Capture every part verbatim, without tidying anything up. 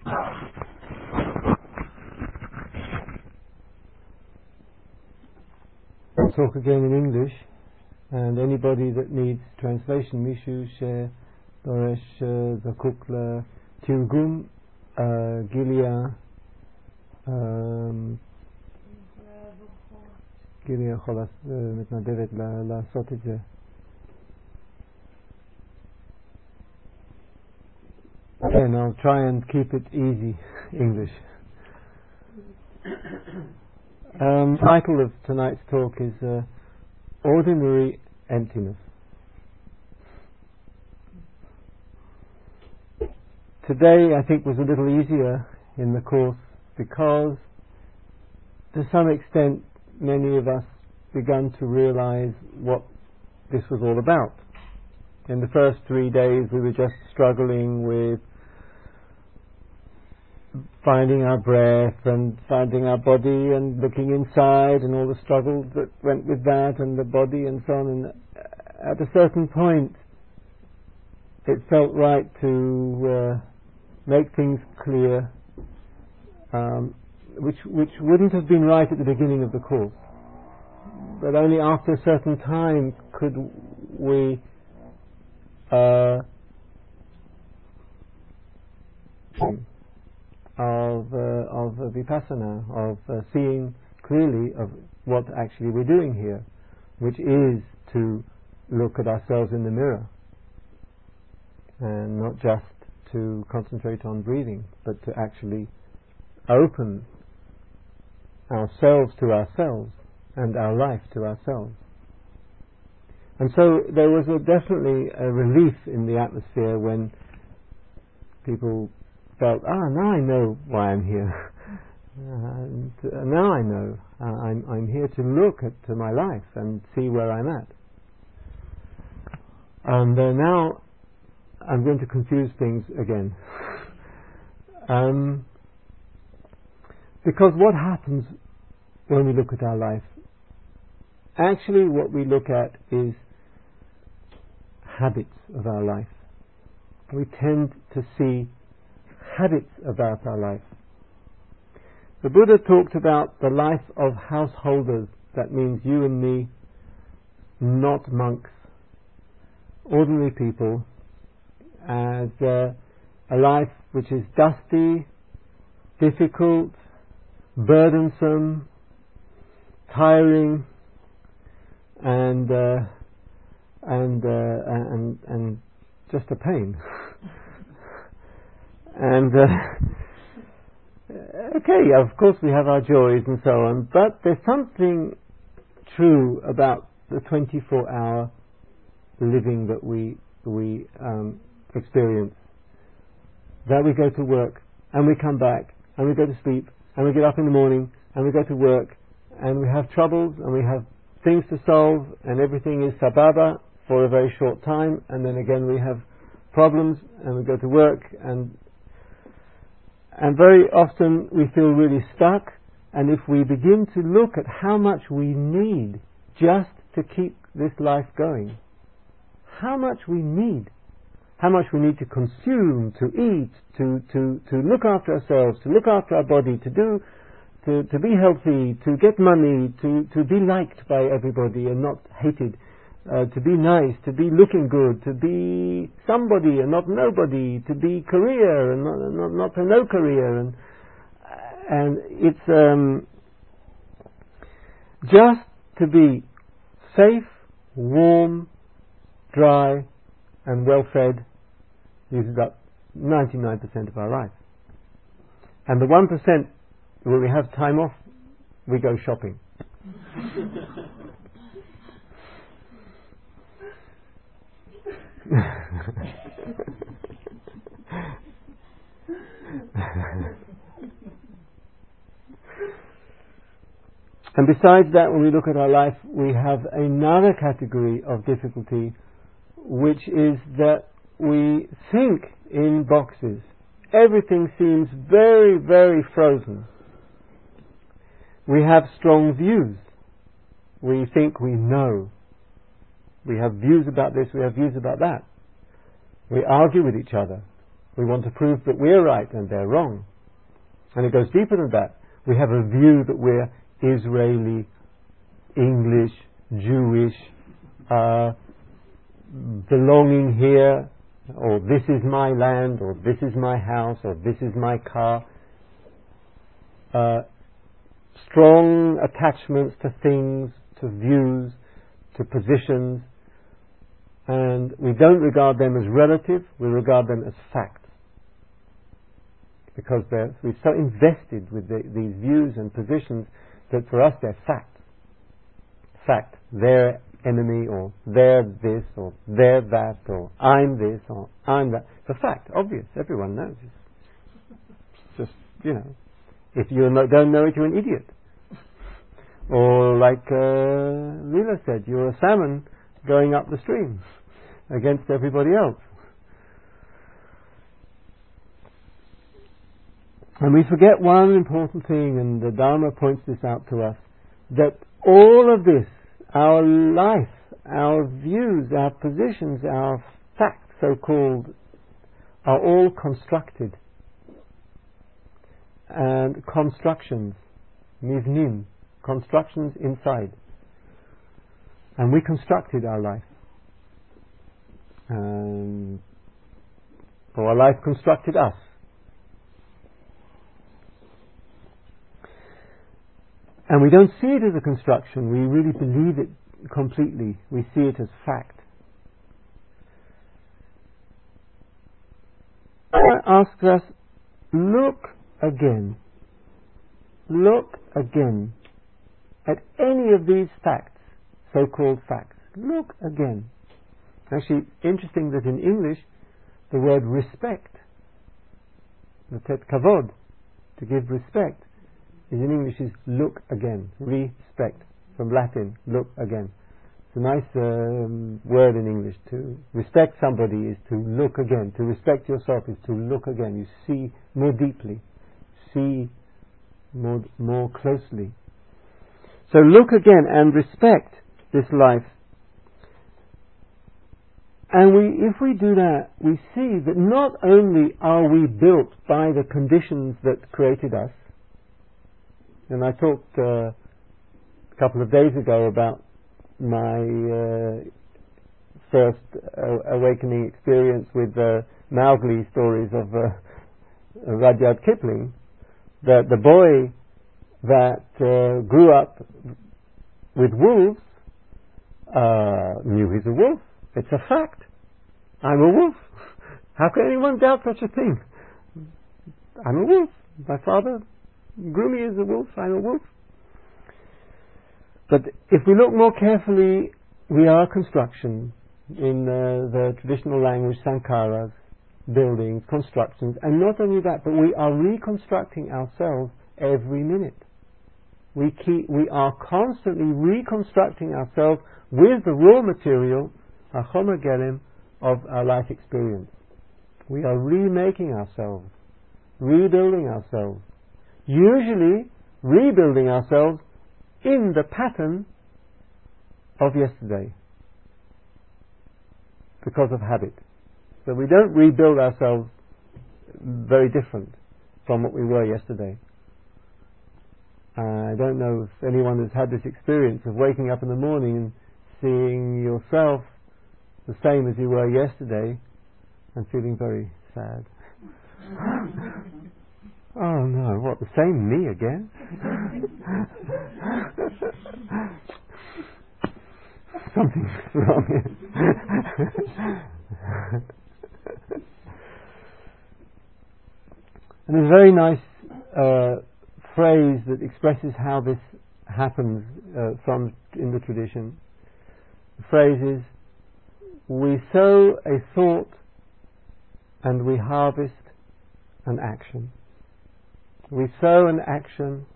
I'll talk again in English, and anybody that needs translation, Mishu, She, Doresh, Zakukla, Tirgum, Gilia, Gilia Cholas, מתנדבת לעשות את זה. And I'll try and keep it easy, English. Um, the title of tonight's talk is uh, Ordinary Emptiness. Today I think was a little easier in the course because to some extent many of us began to realize what this was all about. In the first three days we were just struggling with finding our breath and finding our body and looking inside and all the struggles that went with that and the body and so on. And at a certain point it felt right to uh, make things clear, um, which which wouldn't have been right at the beginning of the course. But only after a certain time could we uh, of uh, of uh, vipassana, of uh, seeing clearly of what actually we're doing here, which is to look at ourselves in the mirror and not just to concentrate on breathing, but to actually open ourselves to ourselves and our life to ourselves. And so there was a, definitely a relief in the atmosphere when people felt, ah, now I know why I'm here. and, uh, now I know. Uh, I'm, I'm here to look at to my life and see where I'm at. And uh, now I'm going to confuse things again. um, because what happens when we look at our life? Actually what we look at is habits of our life. We tend to see habits about our life. The Buddha talked about the life of householders. That means you and me, not monks, ordinary people, as uh, a life which is dusty, difficult, burdensome, tiring, and uh, and, uh, and and just a pain. And uh, okay, of course we have our joys and so on, but there's something true about the twenty-four hour living that we we um, experience. That we go to work and we come back and we go to sleep and we get up in the morning and we go to work and we have troubles and we have things to solve and everything is sababa for a very short time, and then again we have problems and we go to work and And very often we feel really stuck, and if we begin to look at how much we need just to keep this life going, how much we need, how much we need to consume, to eat, to, to, to look after ourselves, to look after our body, to do, to, to be healthy, to get money, to, to be liked by everybody and not hated, Uh, to be nice, to be looking good, to be somebody and not nobody, to be career and not not, not a no career, and and it's um, just to be safe, warm, dry, and well fed uses up ninety-nine percent of our life, and the one percent where we have time off, we go shopping. And besides that, when we look at our life, we have another category of difficulty, which is that we think in boxes. Everything seems very, very frozen. We have strong views. We think we know. We have views about this, we have views about that. We argue with each other. We want to prove that we're right and they're wrong. And it goes deeper than that. We have a view that we're Israeli, English, Jewish, uh, belonging here, or this is my land, or this is my house, or this is my car. Uh, strong attachments to things, to views, to positions, and we don't regard them as relative, we regard them as facts. Because they're, we're so invested with the, these views and positions that for us they're facts. Fact, they're enemy, or they're this, or they're that, or I'm this, or I'm that. It's a fact, obvious, everyone knows. It's just, you know, if you don't know it, you're an idiot. Or like uh, Leela said, you're a salmon going up the stream against everybody else. And we forget one important thing, and the Dharma points this out to us, that all of this, our life, our views, our positions, our facts, so-called, are all constructed. And constructions, mivnim, constructions inside. And we constructed our life. Um, or our life constructed us. And we don't see it as a construction, we really believe it completely. We see it as fact. I ask us, look again. Look again at any of these facts, so-called facts. Look again. Actually, interesting that in English, the word respect, letet kavod, to give respect, is in English is look again, respect, from Latin, look again. It's a nice um, word in English. To respect somebody is to look again. To respect yourself is to look again. You see more deeply, see more, more closely. So look again and respect this life. And we, if we do that, we see that not only are we built by the conditions that created us, and I talked uh, a couple of days ago about my uh, first uh, awakening experience with the uh, Mowgli stories of uh, Rudyard Kipling, that the boy that uh, grew up with wolves uh, knew he's a wolf. It's a fact. I'm a wolf. How can anyone doubt such a thing? I'm a wolf. My father grew me as a wolf. I'm a wolf. But if we look more carefully, we are construction. In uh, the traditional language, sankharas, buildings, constructions, and not only that, but we are reconstructing ourselves every minute. We keep, we are constantly reconstructing ourselves with the raw material, HaChomer Gelim, of our life experience. We are remaking ourselves, rebuilding ourselves. Usually rebuilding ourselves in the pattern of yesterday because of habit. So we don't rebuild ourselves very different from what we were yesterday. I don't know if anyone has had this experience of waking up in the morning and seeing yourself the same as you were yesterday and feeling very sad. Oh no, what, the same me again? Something's wrong here. And there's a very nice uh, phrase that expresses how this happens uh, from in the tradition. The phrase is, we sow a thought and we harvest an action. We sow an action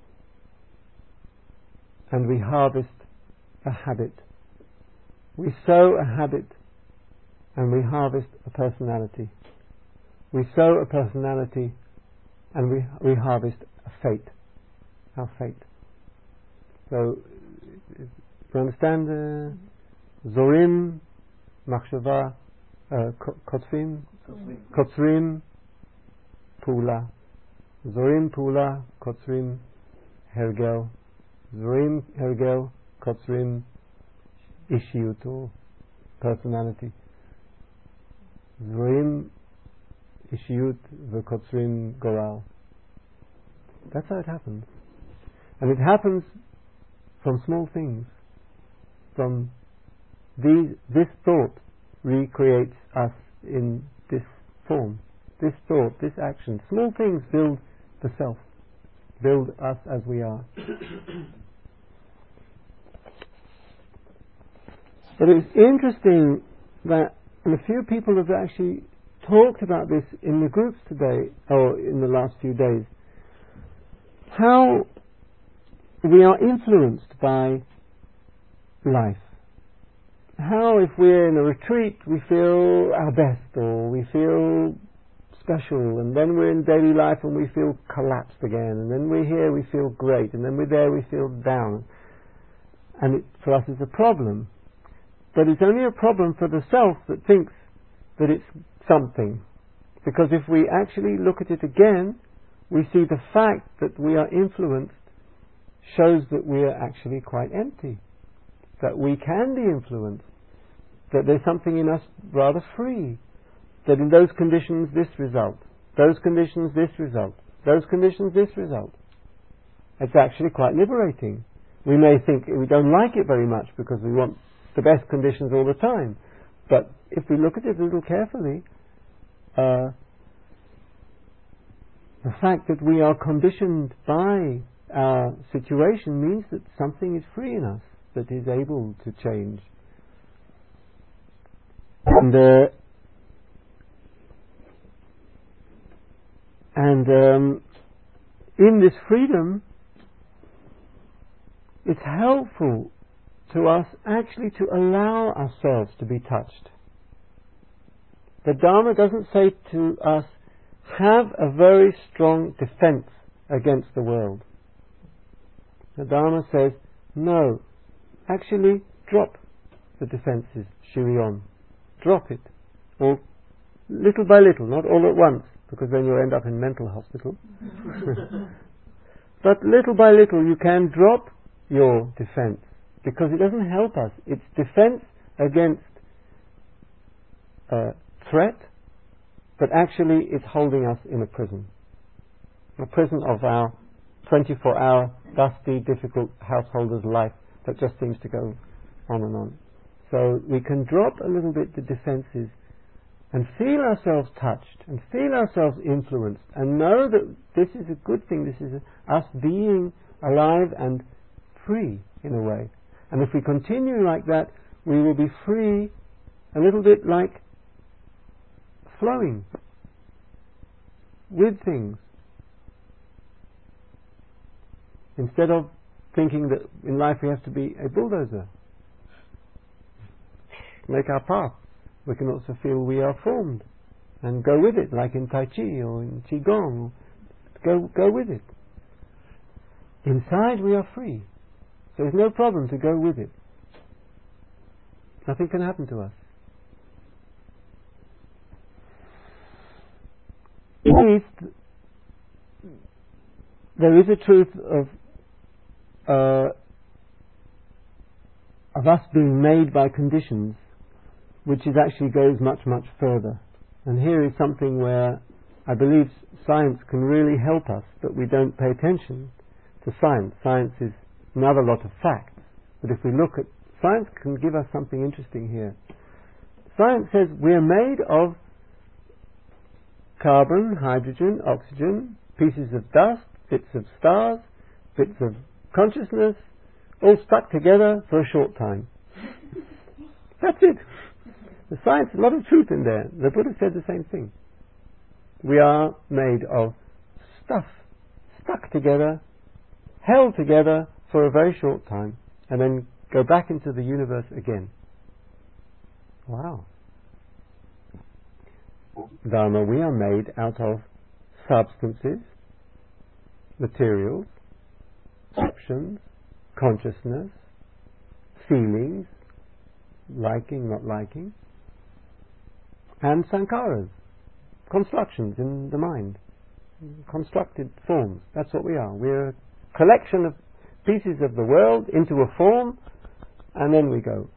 and we harvest a habit. We sow a habit and we harvest a personality. We sow a personality and we we harvest a fate. Our fate. So, you understand? Uh, Zorim, Machshava, uh, Kotzrim, Kotzrim, Pula. Zorim Pula, Kotzrim Hergel. Zorim Hergel, Kotzrim Ishiyut, or personality. Zorim Ishiyut V'Kotzrim Goral. That's how it happens. And it happens from small things. From these, this thought recreates us in this form. This thought, this action. Small things build the self. Build us as we are. But it's interesting that, and a few people have actually talked about this in the groups today, or in the last few days, how we are influenced by life. How if we're in a retreat we feel our best, or we feel special, and then we're in daily life and we feel collapsed again, and then we're here we feel great, and then we're there we feel down. And it, for us it's a problem. But it's only a problem for the self that thinks that it's something. Because if we actually look at it again, we see the fact that we are influenced shows that we are actually quite empty. That we can be influenced. That there's something in us rather free. That in those conditions this result. Those conditions this result. Those conditions this result. It's actually quite liberating. We may think we don't like it very much because we want the best conditions all the time. But if we look at it a little carefully, uh, the fact that we are conditioned by our situation means that something is free in us that is able to change. And uh, and um, in this freedom, it's helpful to us actually to allow ourselves to be touched. The Dharma doesn't say to us, have a very strong defense against the world. The Dharma says, no, actually drop the defenses, shirion. Drop it. Or little by little, not all at once, because then you'll end up in mental hospital. But little by little you can drop your defense, because it doesn't help us. It's defense against uh, threat, but actually it's holding us in a prison. A prison of our twenty-four hour, dusty, difficult householder's life that just seems to go on and on. So we can drop a little bit the defenses and feel ourselves touched and feel ourselves influenced and know that this is a good thing. This is a, us being alive and free in a way. And if we continue like that, we will be free, a little bit like flowing with things. Instead of thinking that in life we have to be a bulldozer, make our path. We can also feel we are formed and go with it, like in Tai Chi or in Qigong. Go, go with it. Inside we are free. So there's no problem to go with it. Nothing can happen to us. At least there is a truth of uh, of us being made by conditions, which is actually goes much, much further. And here is something where I believe science can really help us, but we don't pay attention to science. Science is another lot of facts. But if we look at science, can give us something interesting here. Science says we are made of carbon, hydrogen, oxygen, pieces of dust, bits of stars, bits of consciousness, all stuck together for a short time. That's it. The science, a lot of truth in there. The Buddha said the same thing. We are made of stuff stuck together, held together for a very short time, and then go back into the universe again. Wow. Dharma, we are made out of substances, materials, options, consciousness, feelings, liking, not liking, and sankharas, constructions in the mind. constructed forms. That's what we are. We're a collection of pieces of the world into a form, and then we go.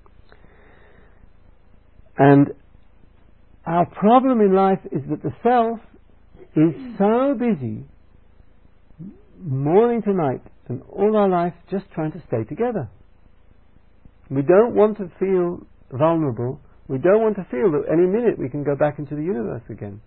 And our problem in life is that the self is so busy morning to night and all our life just trying to stay together. We don't want to feel vulnerable. We don't want to feel that any minute we can go back into the universe again.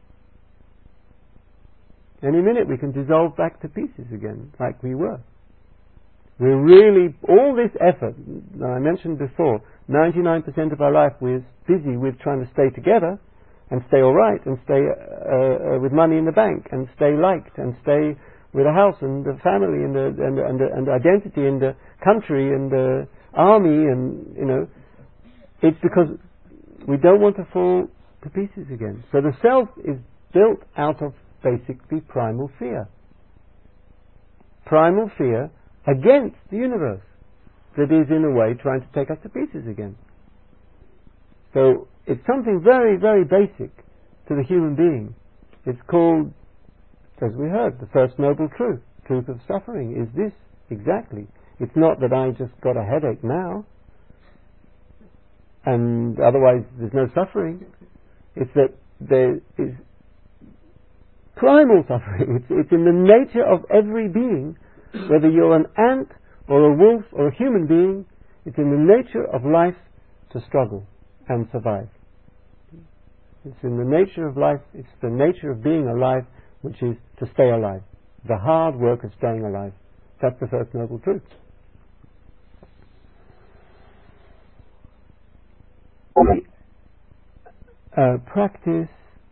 Any minute we can dissolve back to pieces again, like we were. We're really, all this effort, I mentioned before, ninety-nine percent of our life we're busy with trying to stay together and stay alright and stay uh, uh, with money in the bank and stay liked and stay with a house and a family and, a, and, a, and, a, and identity and a country and the army, and, you know, it's because we don't want to fall to pieces again. So the self is built out of basically primal fear. Primal fear against the universe that is in a way trying to take us to pieces again. So it's something very, very basic to the human being. It's called, as we heard, the first noble truth. Truth of suffering is this, exactly. It's not that I just got a headache now and otherwise there's no suffering. It's that there is primal suffering. It's, it's in the nature of every being, whether you're an ant or a wolf or a human being, it's in the nature of life to struggle and survive. It's in the nature of life, it's the nature of being alive, which is to stay alive. The hard work of staying alive. That's the first noble truth. We uh, practice,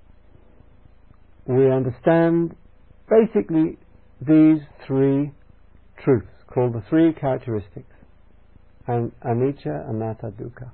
we understand basically these three truths, called the three characteristics, and anicca, anatta, dukkha.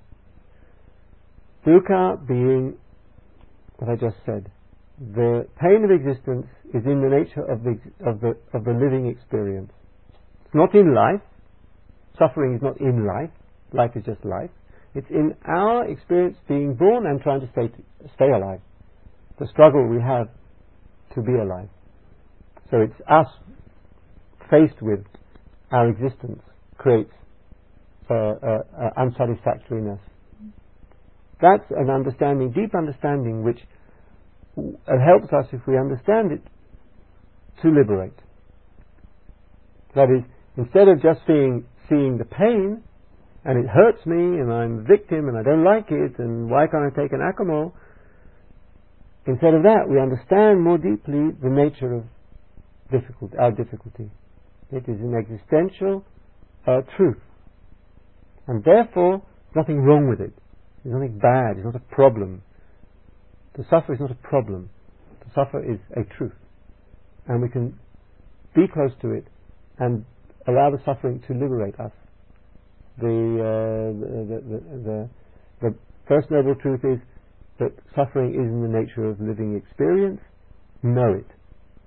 Dukkha being what I just said. The pain of existence is in the nature of the of the of the living experience. It's not in life. Suffering is not in life. Life is just life. It's in our experience being born and trying to stay to stay alive. The struggle we have to be alive. So it's us faced with our existence creates uh, uh, uh, unsatisfactoriness. That's an understanding, deep understanding, which w- helps us, if we understand it, to liberate. That is, instead of just seeing, seeing the pain, and it hurts me, and I'm a victim, and I don't like it, and why can't I take an Acamol? Instead of that, we understand more deeply the nature of difficulty, our difficulty. It is an existential uh, truth. And therefore, there's nothing wrong with it. There's nothing bad. It's not a problem. To suffer is not a problem. To suffer is a truth. And we can be close to it and allow the suffering to liberate us. The, uh, the, the, the, the first noble truth is that suffering is in the nature of living experience. Know it.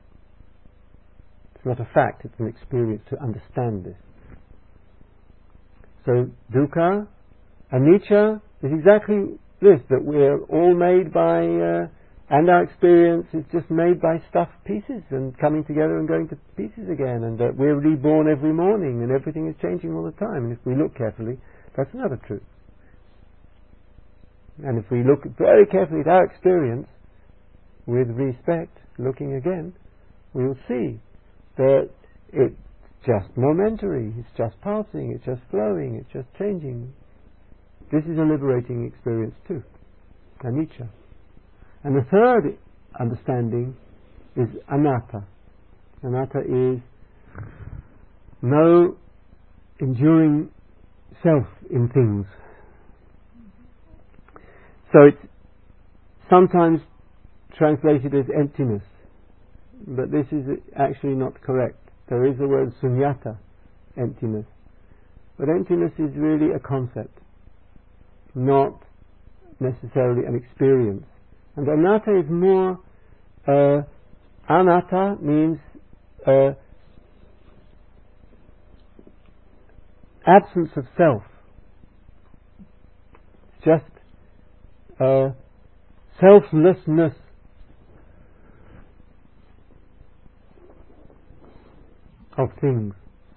It's not a fact, it's an experience to understand this. So, dukkha, anicca is exactly this, that we're all made by, uh, and our experience is just made by stuffed pieces and coming together and going to pieces again, and that we're reborn every morning and everything is changing all the time. And if we look carefully, that's another truth. And if we look very carefully at our experience with respect, looking again, we will see that it's just momentary, it's just passing, it's just flowing, it's just changing. This is a liberating experience too, anicca. And the third understanding is anatta. Anatta is no enduring self in things. So it's sometimes translated as emptiness, but this is actually not correct. There is the word sunyata, emptiness. But emptiness is really a concept, not necessarily an experience. And anatta is more, uh, anatta means uh, absence of self. Just uh, selflessness. of things.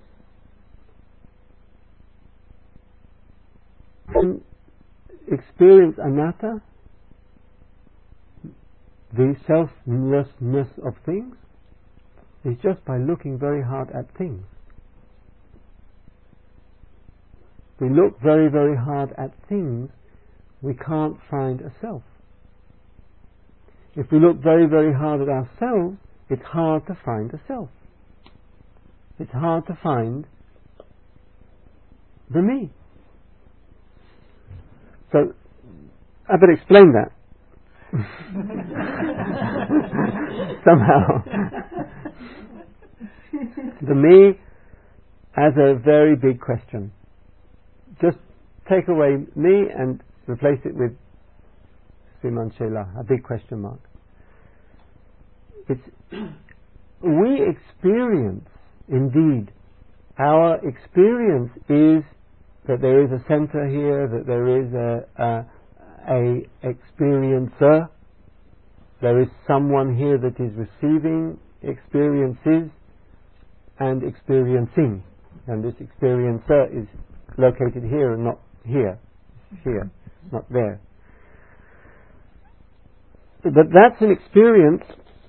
And experience anatta, the selflessness of things, is just by looking very hard at things. We look very, very hard at things, we can't find a self. If we look very, very hard at ourselves, it's hard to find a self. It's hard to find the me. So, I better explain that. Somehow. The me as a very big question. Just take away me and replace it with Siman Shela, a big question mark. It's we experience, indeed, our experience is that there is a center here, that there is a, a, a experiencer, there is someone here that is receiving experiences and experiencing, and this experiencer is located here and not here, here, not there. But that's an experience,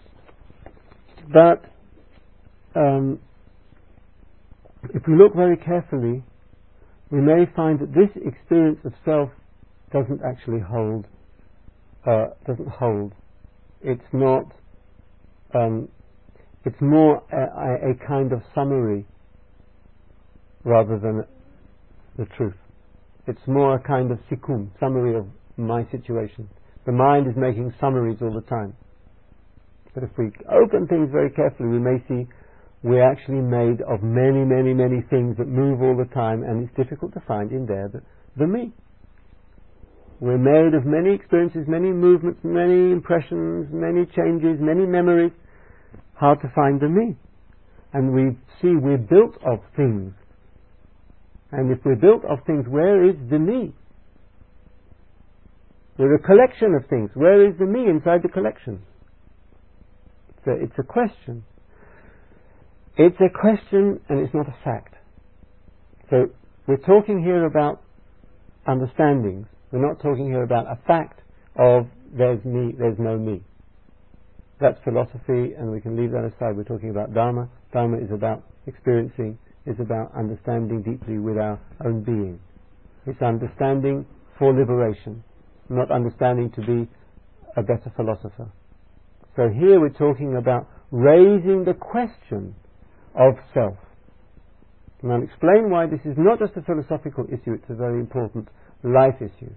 but um, if we look very carefully, we may find that this experience of self doesn't actually hold, uh, doesn't hold. It's not, um, it's more a, a kind of summary rather than the truth. It's more a kind of sikum, summary of my situation. The mind is making summaries all the time. But if we open things very carefully, we may see we're actually made of many, many, many things that move all the time, and it's difficult to find in there the, the me. We're made of many experiences, many movements, many impressions, many changes, many memories. Hard to find the me. And we see we're built of things. And if we're built of things, where is the me? We're a collection of things. Where is the me inside the collection? It's a, it's a question. It's a question and it's not a fact. So we're talking here about understandings. We're not talking here about a fact of there's me, there's no me. That's philosophy, and we can leave that aside. We're talking about Dharma. Dharma is about experiencing, is about understanding deeply with our own being. It's understanding for liberation, not understanding to be a better philosopher. So here we're talking about raising the question of self. And I'll explain why this is not just a philosophical issue, it's a very important life issue.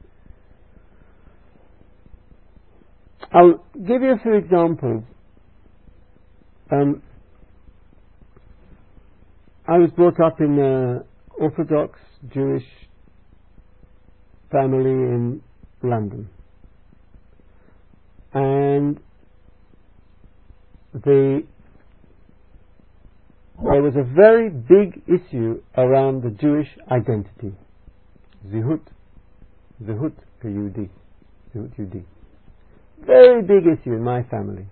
I'll give you a few examples. Um, I was brought up in an Orthodox Jewish family in London. And the there was a very big issue around the Jewish identity. Zihut. Zihut Yehudi. Zihut Yehudi. Very big issue in my family.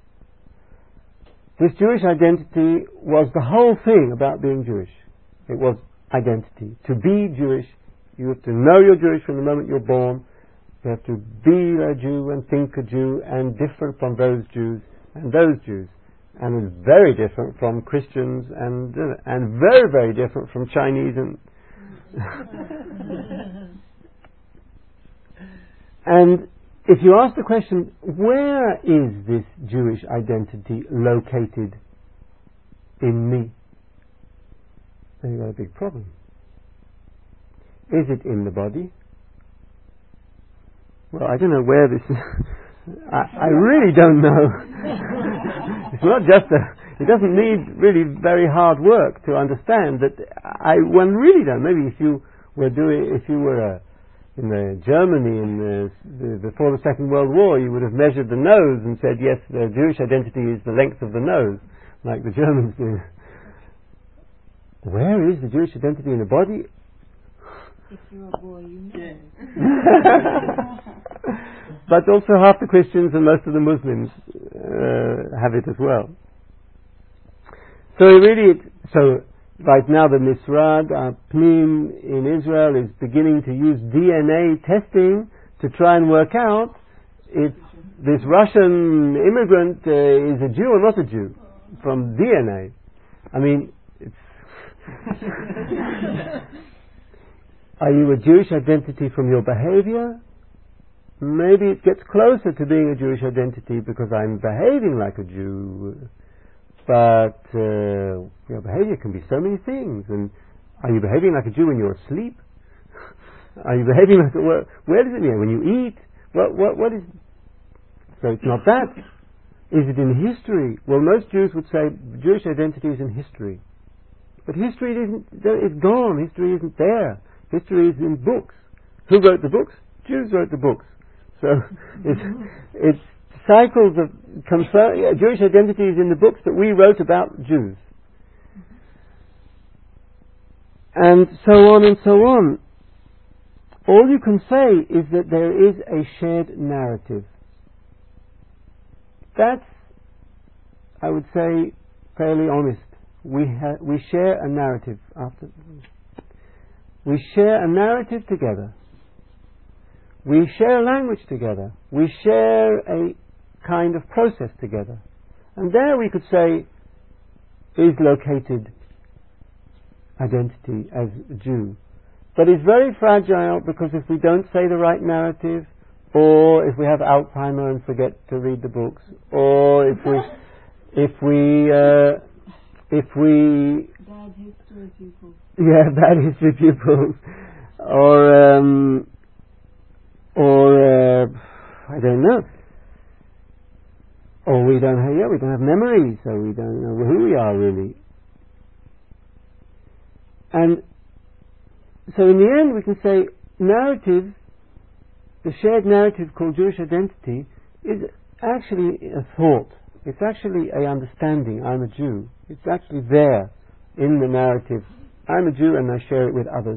This Jewish identity was the whole thing about being Jewish. It was identity. To be Jewish, you have to know you're Jewish from the moment you're born. You have to be a Jew and think a Jew and different from those Jews and those Jews. And it's very different from Christians and uh, and very, very different from Chinese and and if you ask the question, where is this Jewish identity located in me? Then you've got a big problem. Is it in the body? Well, I don't know where this is. I, I really don't know. It's not just a, it doesn't need really very hard work to understand that I, one really don't. Maybe if you were doing, if you were a, in the Germany in the, the, before the Second World War, you would have measured the nose and said, yes, the Jewish identity is the length of the nose, like the Germans do. Where is the Jewish identity in the body? If you're a boy, you know. But also half the Christians and most of the Muslims uh, have it as well. So really, it, so right now the Misrad uh, Pnim in Israel is beginning to use D N A testing to try and work out if this Russian immigrant uh, is a Jew or not a Jew from D N A. I mean, it's are you a Jewish identity from your behavior? Maybe it gets closer to being a Jewish identity because I'm behaving like a Jew. But uh, your behavior can be so many things. And are you behaving like a Jew when you're asleep? Are you behaving like a, where, where does it mean? When you eat? What, what, what is... So it's not that. Is it in history? Well, most Jews would say Jewish identity is in history. But history isn't, it's gone. History isn't there. History is in books. Who wrote the books? Jews wrote the books. So it's, it's cycles of confer- yeah, Jewish identity is in the books that we wrote about Jews. And so on and so on. All you can say is that there is a shared narrative. That's, I would say, fairly honest. We ha- we share a narrative after. We share a narrative together. We share a language together. We share a kind of process together. And there we could say is located identity as a Jew. But it's very fragile because if we don't say the right narrative, or if we have Alzheimer and forget to read the books, or if we if we uh, if we bad history people. Yeah, bad history pupils, or um, or uh, I don't know, or we don't have yeah we don't have memory, so we don't know who we are really. And so in the end, we can say narrative, the shared narrative called Jewish identity, is actually a thought. It's actually a understanding. I'm a Jew. It's actually there in the narrative. I'm a Jew and I share it with others.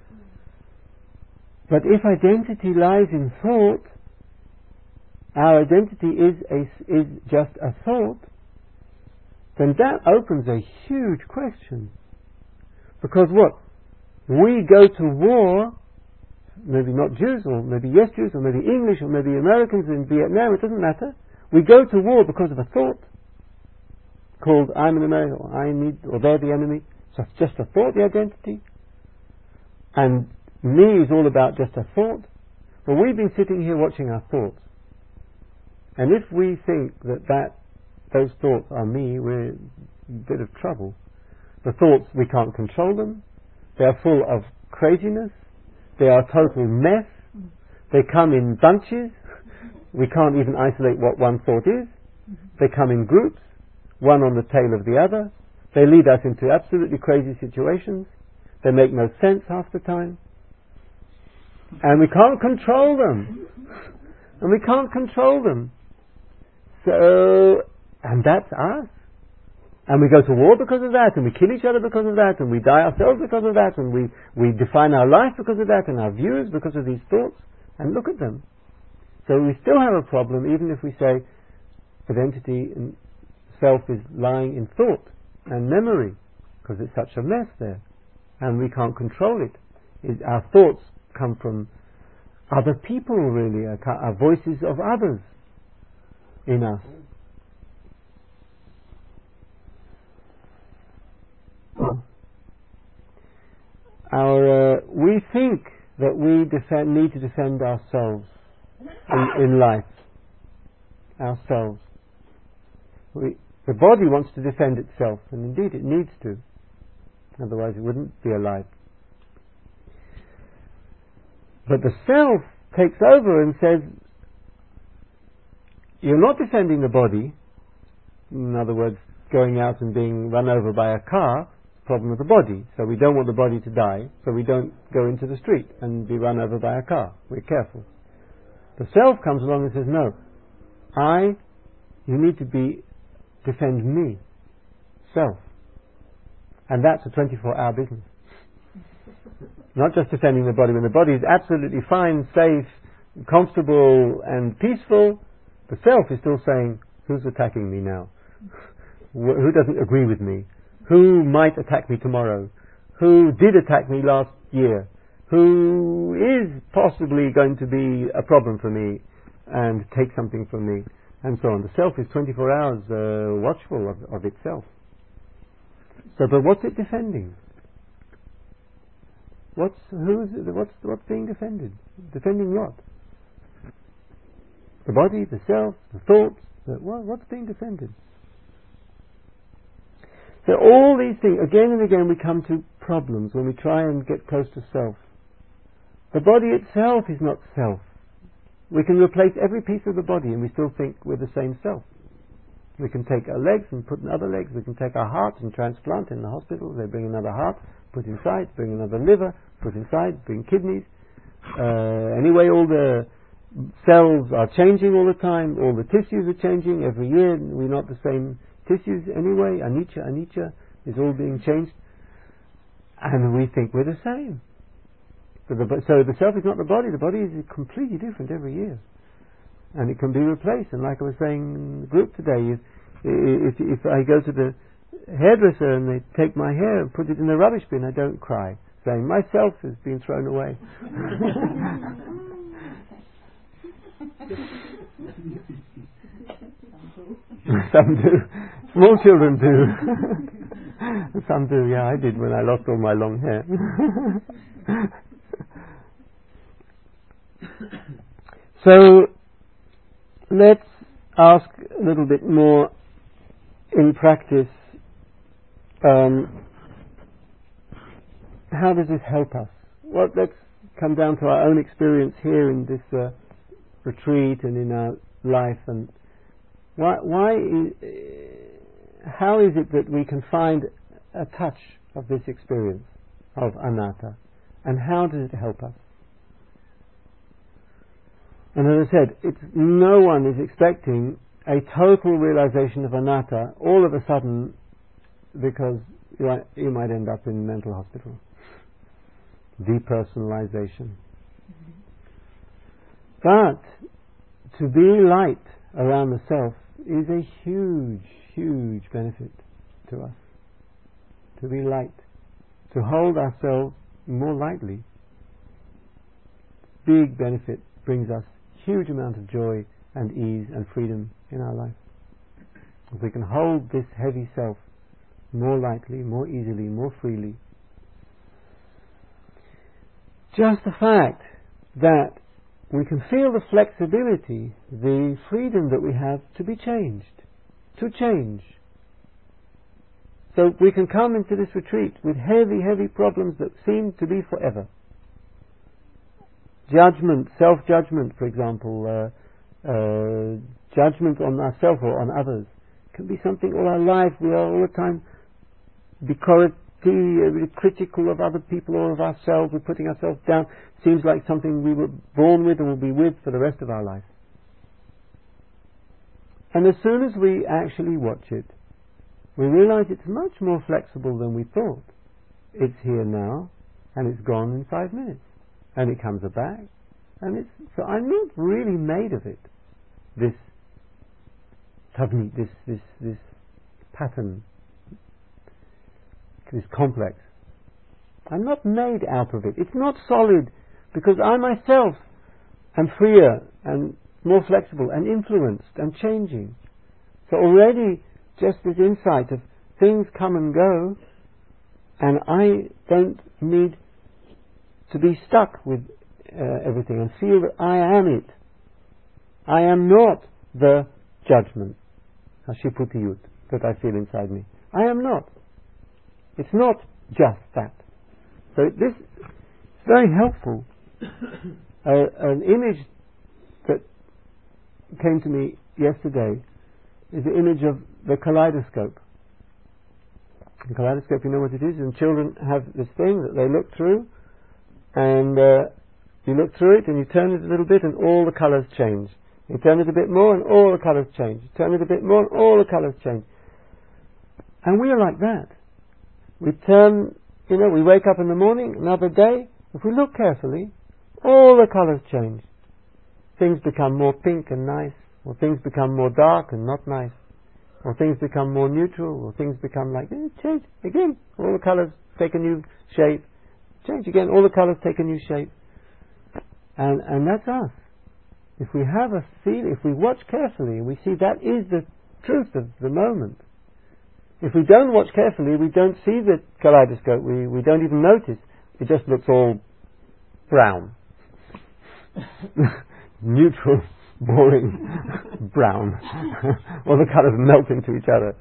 But if identity lies in thought, our identity is a, is just a thought, then that opens a huge question. Because what? We go to war, maybe not Jews, or maybe yes Jews, or maybe English, or maybe Americans in Vietnam, it doesn't matter. We go to war because of a thought called I'm an American, or I need, or they're the enemy. So it's just a thought, the identity. And me is all about just a thought. Well, we've been sitting here watching our thoughts. And if we think that, that those thoughts are me, we're in a bit of trouble. The thoughts, we can't control them. They are full of craziness. They are a total mess. They come in bunches. We can't even isolate what one thought is. They come in groups, one on the tail of the other. They lead us into absolutely crazy situations. They make no sense half the time. And we can't control them. And we can't control them. So, and that's us. And we go to war because of that, and we kill each other because of that, and we die ourselves because of that, and we, we define our life because of that, and our views because of these thoughts. And look at them. So we still have a problem, even if we say identity and self is lying in thought and memory, because it's such a mess there, and we can't control it. it our thoughts come from other people, really, our, our voices of others in us. Our, uh, we think that we defend, need to defend ourselves in, in life. Ourselves. We, the body wants to defend itself, and indeed it needs to. Otherwise it wouldn't be alive. But the self takes over and says, you're not defending the body. In other words, going out and being run over by a car, problem with the body. So we don't want the body to die, so we don't go into the street and be run over by a car. We're careful. The self comes along and says, no, I, you need to be, defend me, self. And that's a twenty-four hour business. Not just defending the body. When the body is absolutely fine, safe, comfortable and peaceful, the self is still saying, who's attacking me now? Who doesn't agree with me? Who might attack me tomorrow? Who did attack me last year? Who is possibly going to be a problem for me and take something from me? And so on. The self is twenty-four hours uh, watchful of, of itself. So, but what's it defending? What's who's what's what's being defended? Defending what? The body, the self, the thoughts. The, what, what's being defended? So all these things, again and again, we come to problems when we try and get close to self. The body itself is not self. We can replace every piece of the body and we still think we're the same self. We can take our legs and put in other legs. We can take our heart and transplant in the hospital. They bring another heart, put inside, bring another liver, put inside, bring kidneys. Uh, anyway, all the cells are changing all the time. All the tissues are changing every year. We're not the same tissues anyway. Anicca, anicca is all being changed. And we think we're the same. So the, so the self is not the body. The body is completely different every year. And it can be replaced. And like I was saying in the group today, if, if, if I go to the hairdresser and they take my hair and put it in the rubbish bin, I don't cry, saying myself has been thrown away. Some do. Small children do. Some do, yeah, I did when I lost all my long hair. So, let's ask a little bit more in practice, um, how does this help us? Well, let's come down to our own experience here in this uh, retreat and in our life, and why, why is, how is it that we can find a touch of this experience of anatta, and how does it help us? And as I said, it's, no one is expecting a total realization of anatta all of a sudden, because you might, you might end up in mental hospital. Depersonalization. Mm-hmm. But to be light around the self is a huge, huge benefit to us. To be light. To hold ourselves more lightly. Big benefit, brings us huge amount of joy and ease and freedom in our life. If we can hold this heavy self more lightly, more easily, more freely. Just the fact that we can feel the flexibility, the freedom that we have to be changed, to change. So we can come into this retreat with heavy, heavy problems that seem to be forever. Judgment, self-judgment, for example, uh, uh, judgment on ourselves or on others, can be something all our life. We are all the time decorative, uh, critical of other people or of ourselves. We're putting ourselves down. Seems like something we were born with and will be with for the rest of our life. And as soon as we actually watch it, we realize it's much more flexible than we thought. It's here now, and it's gone in five minutes. And it comes back, and it's so I'm not really made of it. This this this this pattern, this complex. I'm not made out of it. It's not solid, because I myself am freer and more flexible and influenced and changing. So already, just this insight of things come and go, and I don't need to be stuck with uh, everything and feel that I am it. I am not the judgment, Hashiputiyut, that I feel inside me. I am not. It's not just that. So this is very helpful. uh, an image that came to me yesterday is the image of the kaleidoscope. The kaleidoscope, you know what it is? And children have this thing that they look through, and uh, you look through it and you turn it a little bit and all the colours change. You turn it a bit more and all the colours change. You turn it a bit more and all the colours change. And we are like that. We turn, you know, we wake up in the morning, another day, if we look carefully, all the colours change. Things become more pink and nice, or things become more dark and not nice. or things become more neutral, or things become like, eh, change again, all the colours take a new shape, change again, all the colours take a new shape. And and that's us. If we have a feel, if we watch carefully, we see that is the truth of the moment. If we don't watch carefully, we don't see the kaleidoscope, we, we don't even notice. It just looks all brown. Neutral, boring, brown. All the colours melt into each other.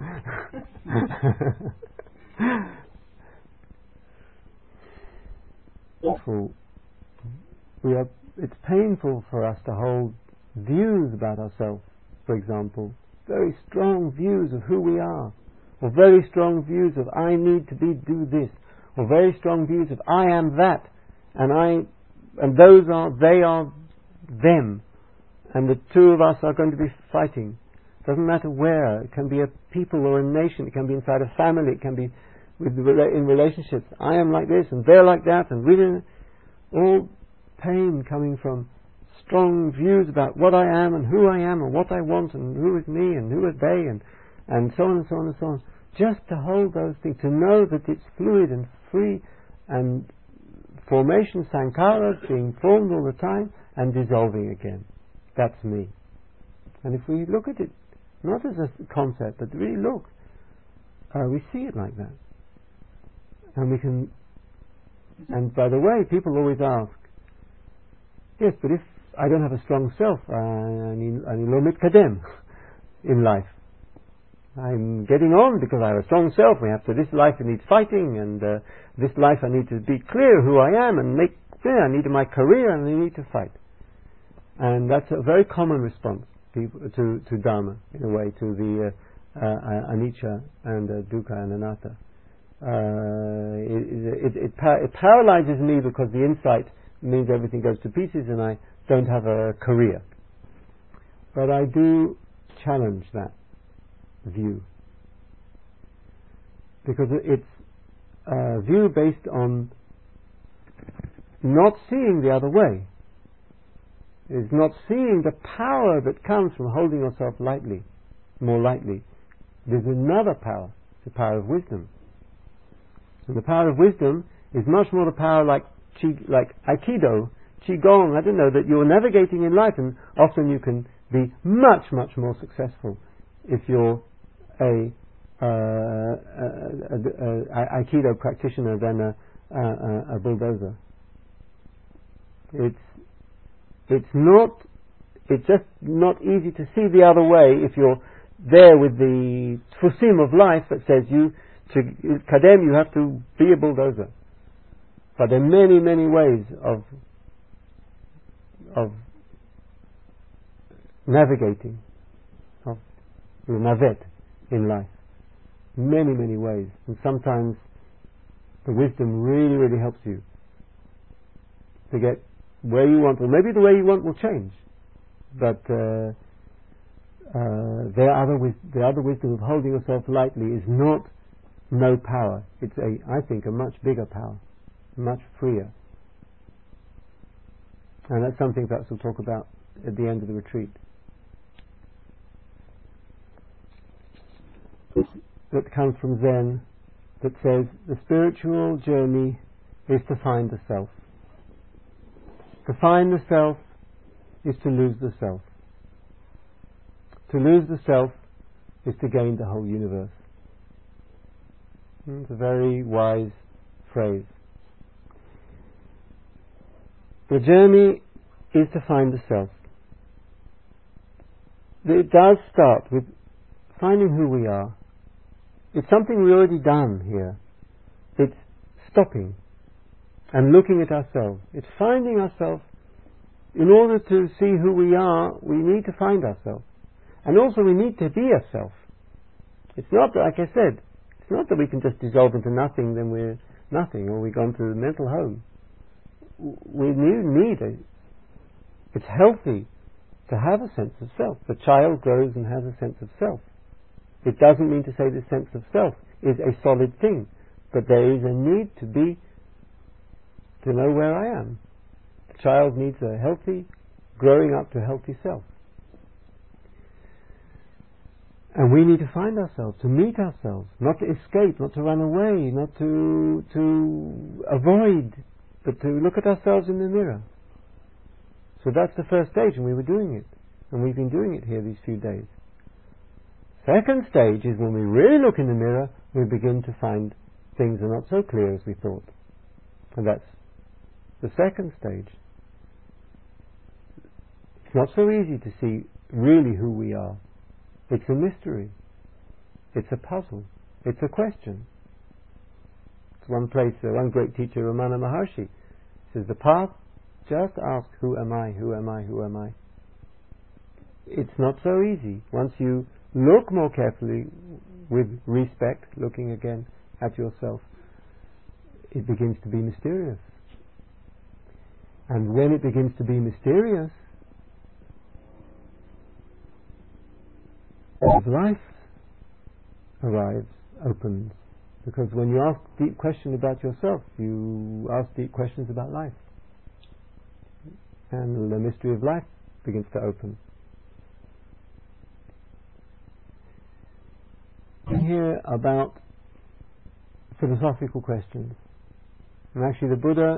Awful. We are, it's painful for us to hold views about ourselves, for example. Very strong views of who we are. Or very strong views of I need to be do this. Or very strong views of I am that. And I and those are they are them. And the two of us are going to be fighting. Doesn't matter where. It can be a people or a nation. It can be inside a family. It can be with in relationships. I am like this and they're like that, and really all pain coming from strong views about what I am and who I am and what I want and who is me and who are they and and so on and so on and so on. Just to hold those things, to know that it's fluid and free, and formation, sankharas being formed all the time and dissolving again. That's me. And if we look at it not as a concept, but really look, uh, we see it like that. And we can, and by the way, people always ask, yes, but if I don't have a strong self, אני לא מתקדם in life. I'm getting on because I have a strong self. We have to, this life needs fighting, and uh, this life I need to be clear who I am and make clear. I need my career and I need to fight. And that's a very common response people, to, to Dharma, in a way, to the uh, uh, anicca and uh, dukkha and anatta. Uh, it, it, it, par- it paralyzes me because the insight means everything goes to pieces and I don't have a career. But I do challenge that view, because it's a view based on not seeing the other way. It's not seeing the power that comes from holding yourself lightly, more lightly. There's another power, the power of wisdom. And the power of wisdom is much more the power like chi, like Aikido, Qigong, I don't know, that you're navigating in life, and often you can be much, much more successful if you're a, uh, a, a, a, a Aikido practitioner than a, a, a bulldozer. It's it's not it's just not easy to see the other way if you're there with the tfusim of life that says you to kadem you have to be a bulldozer. But there are many, many ways of of navigating, of navet in life. Many, many ways. And sometimes the wisdom really, really helps you to get where you want, or maybe the way you want will change. But uh, uh, the other wis- the other wisdom of holding yourself lightly is not no power. It's a, I think, a much bigger power, much freer. And that's something perhaps we'll talk about at the end of the retreat. That comes from Zen, that says the spiritual journey is to find the self. To find the self is to lose the self. To lose the self is to gain the whole universe. It's a very wise phrase. The journey is to find the self. It does start with finding who we are. It's something we've already done here. It's stopping and looking at ourselves. It's finding ourselves. In order to see who we are, we need to find ourselves. And also we need to be ourselves. It's not, like I said, it's not that we can just dissolve into nothing, then we're nothing, or we go into the mental home. We need, need a, it's healthy to have a sense of self. The child grows and has a sense of self. It doesn't mean to say the sense of self is a solid thing, but there is a need to be, to know where I am. The child needs a healthy, growing up to a healthy self. And we need to find ourselves, to meet ourselves, not to escape, not to run away, not to to avoid, but to look at ourselves in the mirror. So that's the first stage, and we were doing it. And we've been doing it here these few days. Second stage is when we really look in the mirror, we begin to find things are not so clear as we thought. And that's the second stage. It's not so easy to see really who we are. It's a mystery. It's a puzzle. It's a question. It's one place, uh, one great teacher, Ramana Maharshi, says, the path, just ask, who am I, who am I, who am I? It's not so easy. Once you look more carefully, with respect, looking again at yourself, it begins to be mysterious. And when it begins to be mysterious, life arrives, opens. Because when you ask deep questions about yourself, you ask deep questions about life. And the mystery of life begins to open. Here about philosophical questions. And actually the Buddha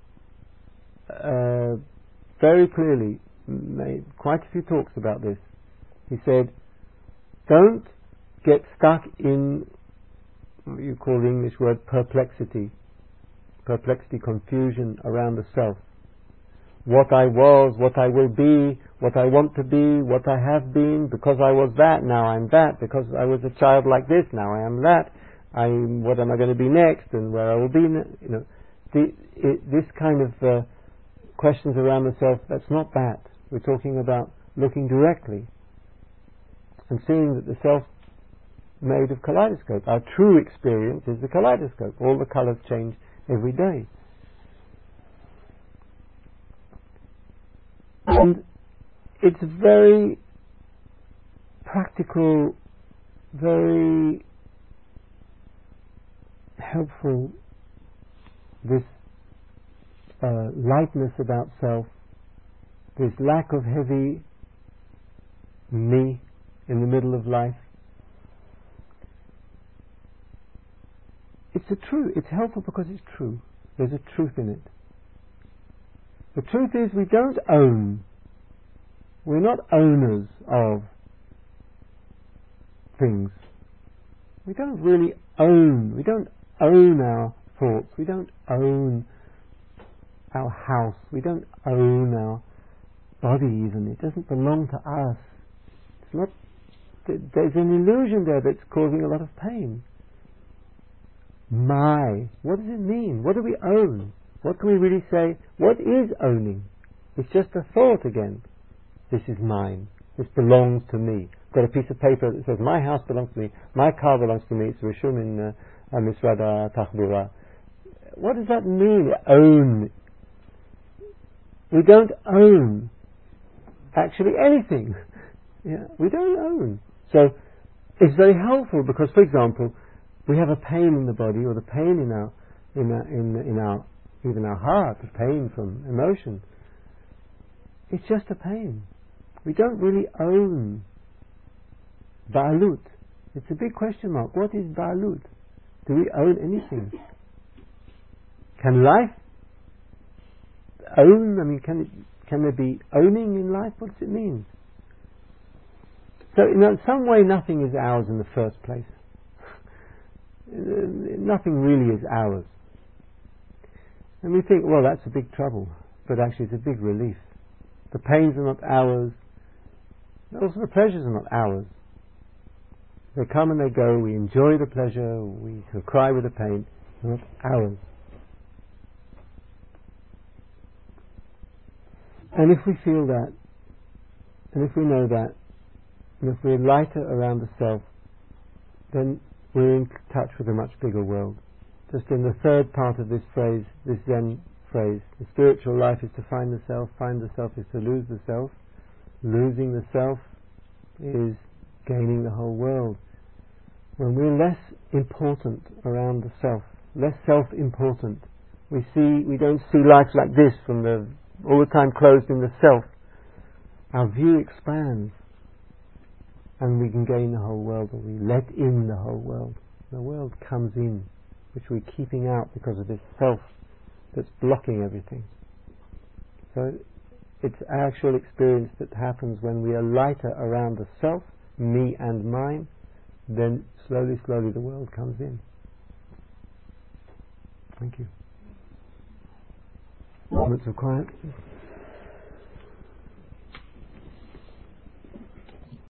uh, very clearly made quite a few talks about this. He said, don't get stuck in what you call the English word perplexity. Perplexity, confusion around the self. What I was, what I will be, what I want to be, what I have been, because I was that, now I'm that, because I was a child like this, now I am that, I'm, what am I going to be next, and where I will be, you know, the, it, this kind of uh, questions around the self, that's not that. We're talking about looking directly and seeing that the self made of kaleidoscope. Our true experience is the kaleidoscope. All the colours change every day. And it's very practical, very helpful, this uh, lightness about self, this lack of heavy me in the middle of life. It's a true, it's helpful because it's true. There's a truth in it. The truth is we don't own. We're not owners of things. We don't really own. We don't own our thoughts. We don't own our house. We don't own our body even. It doesn't belong to us. It's not. There's an illusion there that's causing a lot of pain. My. What does it mean? What do we own? What can we really say? What is owning? It's just a thought again. This is mine. This belongs to me. I've got a piece of paper that says, my house belongs to me. My car belongs to me. It's Rishum in uh, Misrada Tachbura. What does that mean? Own. We don't own actually anything. Yeah, we don't own. So it's very helpful because, for example, we have a pain in the body, or the pain in our, in our, in, in our, even our heart, the pain from emotion. It's just a pain. We don't really own Ba'alut. It's a big question mark. What is Ba'alut? Do we own anything? Can life own? I mean, can it, can there be owning in life? What does it mean? So, in some way, nothing is ours in the first place. Nothing really is ours. And we think, well, that's a big trouble. But actually, it's a big relief. The pains are not ours. Also, the pleasures are not ours. They come and they go. We enjoy the pleasure. We can cry with the pain. They're not ours. And if we feel that, and if we know that, and if we're lighter around the self, then we're in touch with a much bigger world. Just in the third part of this phrase, this Zen phrase, the spiritual life is to find the self, find the self is to lose the self, losing the self is gaining the whole world. When we're less important around the self, less self-important, we see, we don't see life like this from the, all the time closed in the self. Our view expands. and we can gain the whole world, or we let in the whole world. The world comes in, which we're keeping out because of this self that's blocking everything. So it's actual experience that happens when we are lighter around the self, me and mine, then slowly, slowly the world comes in. Thank you. Moments of quiet.